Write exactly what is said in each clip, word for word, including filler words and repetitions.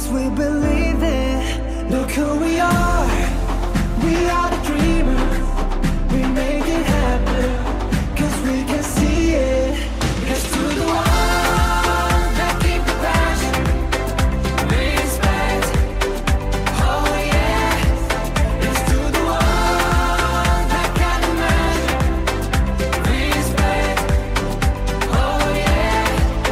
we believe it. Look who we are. We are the dreamers. We make it happen, cause we can see it. It's to the ones that keep the passion, respect. Oh yeah. It's to the ones that can imagine, respect. Oh yeah.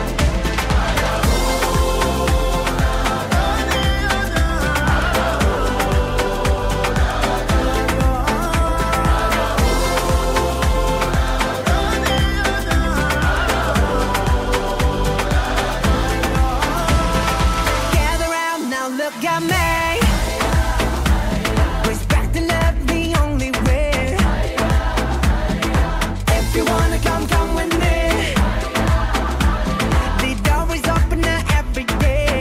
Gather round now, look at me. Respect and love the only way. If you wanna come, come with me. The door is open now every day.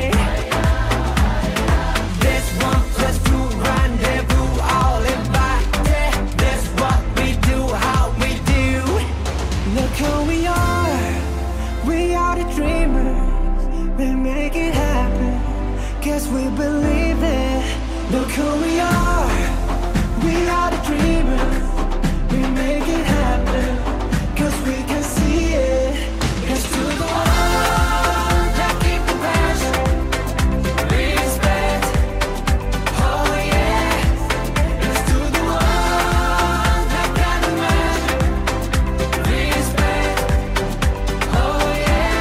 This one plus two rendezvous, all invited. This what we do, how we do. Look who we are. We are the dreamers. We make it happen, cause we believe it. Look who we are. We are the dreamers. We make it happen, cause we can see it. It's to the ones that keep the passion, respect. Oh yeah. It's to the ones that can imagine, respect. Oh yeah.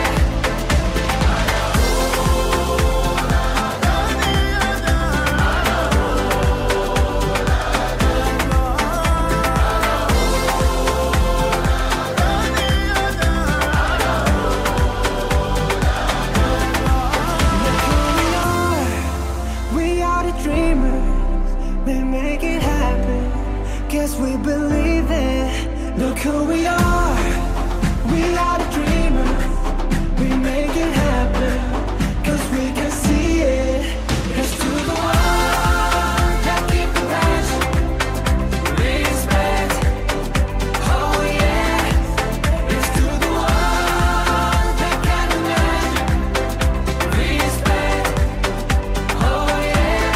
We are the dreamers. We make it happen, cause we believe it. Look who we are. We are the dreamers. We make it happen, cause we can see it. It's to the ones that keep the passion, respect. Oh yeah. It's to the ones that can imagine, respect. Oh yeah.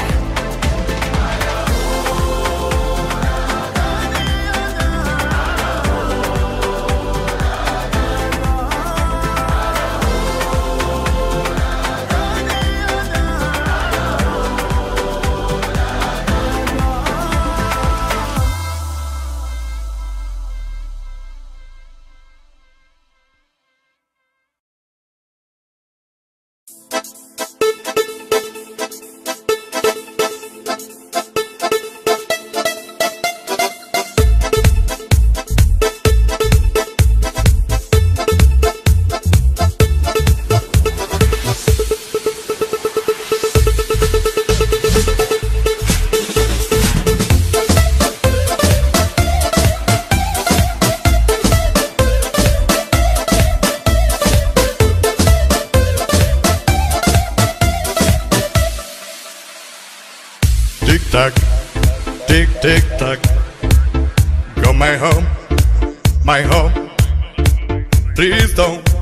Tick tock, tick tick tock. Go my home, my home. Please don't